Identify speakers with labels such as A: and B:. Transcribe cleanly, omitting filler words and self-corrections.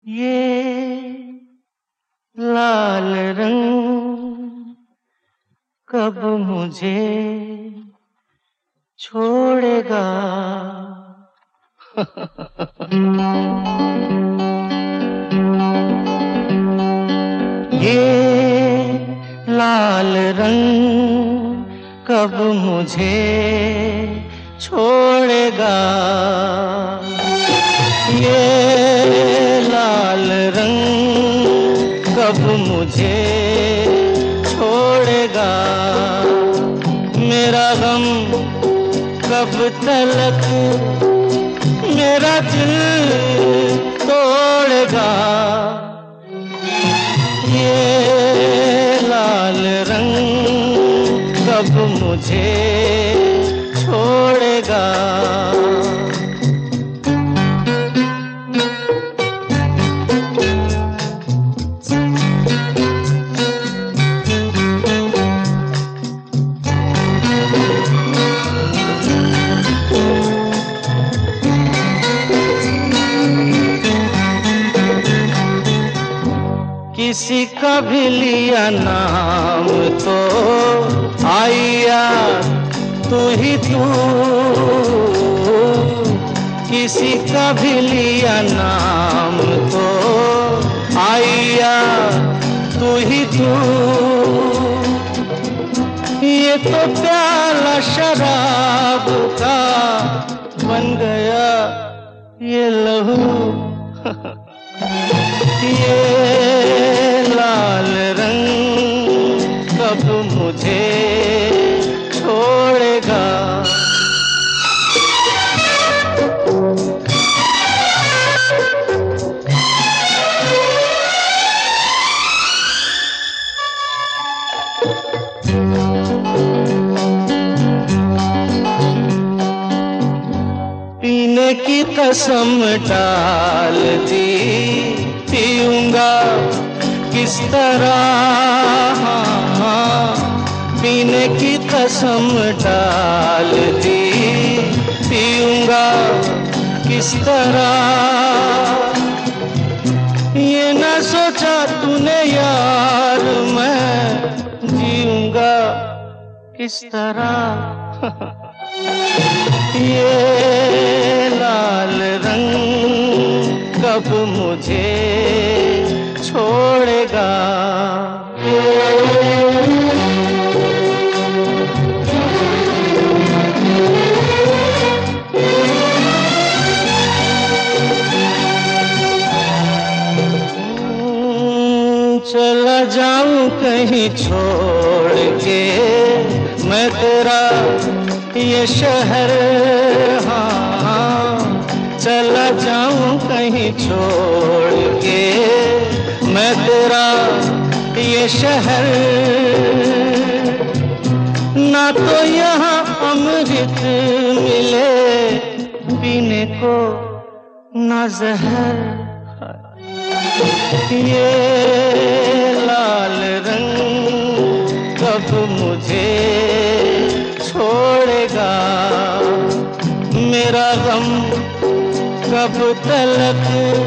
A: ये लाल रंग कब मुझे छोड़ेगा। ये लाल रंग कब मुझे छोड़ेगा। ये लाल रंग कब मुझे छोड़ेगा। मेरा गम कब तलक मेरा दिल तोड़ेगा। ये लाल रंग कब मुझे छोड़ेगा। किसी का भी लिया नाम तो आया तू ही तू। किसी का भी लिया नाम तो आया तू ही तू। ये तो प्याला शराब का बन गया ये लहू। ये लाल रंग कब मुझे छोड़ेगा। पीने की कसम डाल दी पीऊंगा किस तरह। पीने की कसम डाल दी पीऊंगा किस तरह। ये न सोचा तूने यार मैं जीऊंगा किस तरह। ये लाल रंग कब मुझे छोड़ेगा। चला जाऊं कहीं छोड़ के मैं तेरा ये शहर। हाँ चला जाऊं कहीं छोड़ के मैं तेरा ये शहर। ना तो यहाँ अमृत मिले पीने को ना जहर। ये लाल रंग कब मुझे छोड़ेगा। मेरा गम कब तलक